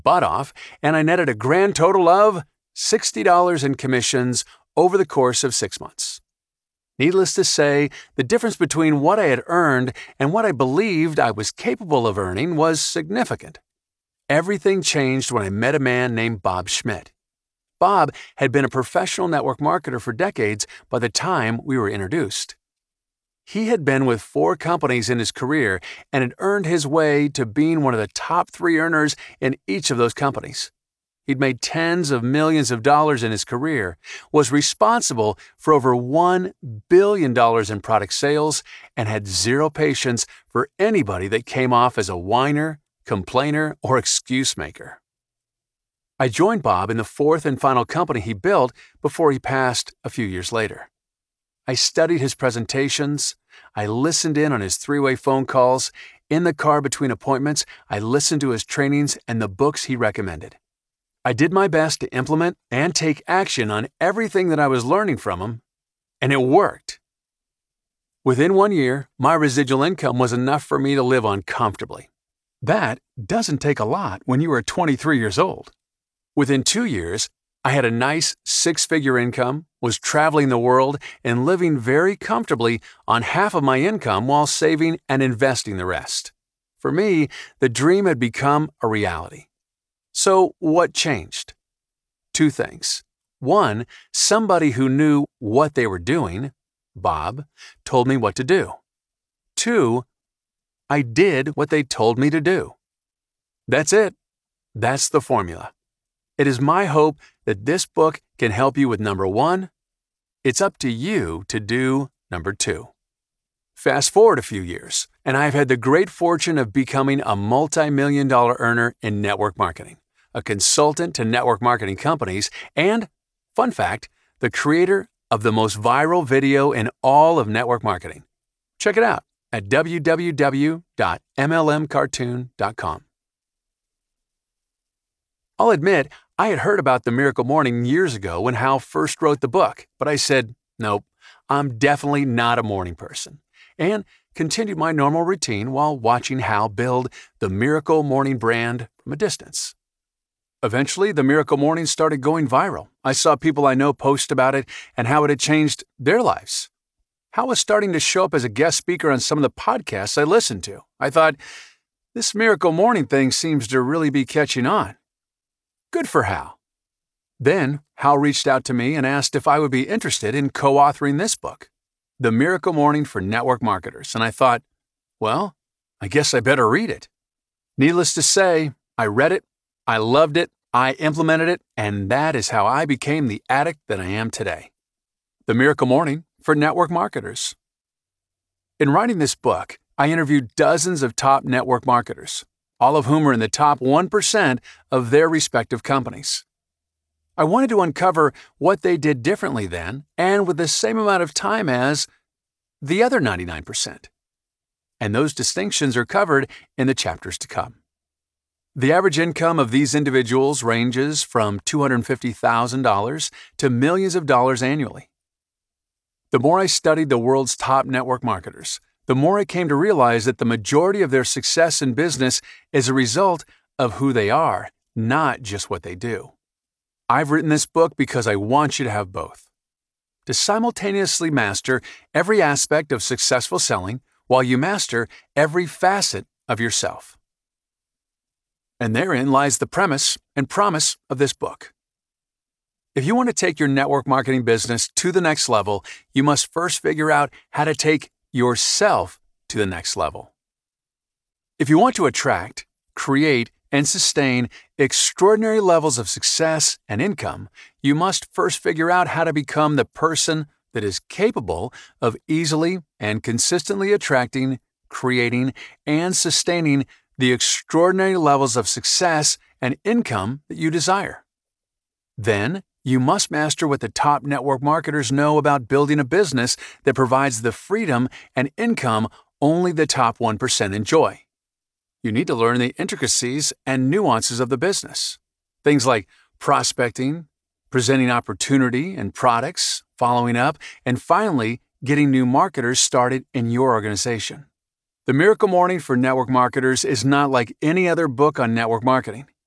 butt off, and I netted a grand total of $60 in commissions over the course of 6 months. Needless to say, the difference between what I had earned and what I believed I was capable of earning was significant. Everything changed when I met a man named Bob Schmidt. Bob had been a professional network marketer for decades by the time we were introduced. He had been with 4 companies in his career and had earned his way to being one of the top 3 earners in each of those companies. He'd made tens of millions of dollars in his career, was responsible for over $1 billion in product sales, and had zero patience for anybody that came off as a whiner, complainer, or excuse maker. I joined Bob in the 4th and final company he built before he passed a few years later. I studied his presentations. I listened in on his 3-way phone calls. In the car between appointments, I listened to his trainings and the books he recommended. I did my best to implement and take action on everything that I was learning from him, and it worked. Within 1 year, my residual income was enough for me to live on comfortably. That doesn't take a lot when you are 23 years old. Within 2 years, I had a nice 6-figure income, was traveling the world, and living very comfortably on half of my income while saving and investing the rest. For me, the dream had become a reality. So what changed? 2 things. 1, somebody who knew what they were doing, Bob, told me what to do. 2, I did what they told me to do. That's it. That's the formula. It is my hope that this book can help you with number 1. It's up to you to do number 2. Fast forward a few years, and I've had the great fortune of becoming a multi-million-dollar earner in network marketing, a consultant to network marketing companies, and, fun fact, the creator of the most viral video in all of network marketing. Check it out at www.mlmcartoon.com. I'll admit, I had heard about The Miracle Morning years ago when Hal first wrote the book, but I said, nope, I'm definitely not a morning person, and continued my normal routine while watching Hal build the Miracle Morning brand from a distance. Eventually, The Miracle Morning started going viral. I saw people I know post about it and how it had changed their lives. Hal was starting to show up as a guest speaker on some of the podcasts I listened to. I thought, this Miracle Morning thing seems to really be catching on. Good for Hal. Then, Hal reached out to me and asked if I would be interested in co-authoring this book, The Miracle Morning for Network Marketers, and I thought, well, I guess I better read it. Needless to say, I read it, I loved it, I implemented it, and that is how I became the addict that I am today. The Miracle Morning for Network Marketers. In writing this book, I interviewed dozens of top network marketers, all of whom are in the top 1% of their respective companies. I wanted to uncover what they did differently then and with the same amount of time as the other 99%. And those distinctions are covered in the chapters to come. The average income of these individuals ranges from $250,000 to millions of dollars annually. The more I studied the world's top network marketers, the more I came to realize that the majority of their success in business is a result of who they are, not just what they do. I've written this book because I want you to have both. To simultaneously master every aspect of successful selling while you master every facet of yourself. And therein lies the premise and promise of this book. If you want to take your network marketing business to the next level, you must first figure out how to take yourself to the next level. If you want to attract, create, and sustain extraordinary levels of success and income, you must first figure out how to become the person that is capable of easily and consistently attracting, creating, and sustaining the extraordinary levels of success and income that you desire. Then, you must master what the top network marketers know about building a business that provides the freedom and income only the top 1% enjoy. You need to learn the intricacies and nuances of the business. Things like prospecting, presenting opportunity and products, following up, and finally, getting new marketers started in your organization. The Miracle Morning for Network Marketers is not like any other book on network marketing.